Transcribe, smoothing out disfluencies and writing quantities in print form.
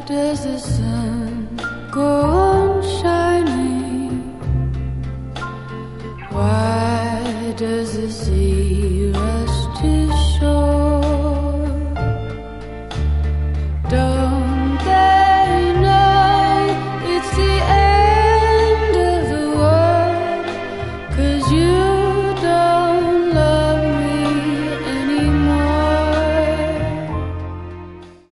does the sun go on shining? Why does the sea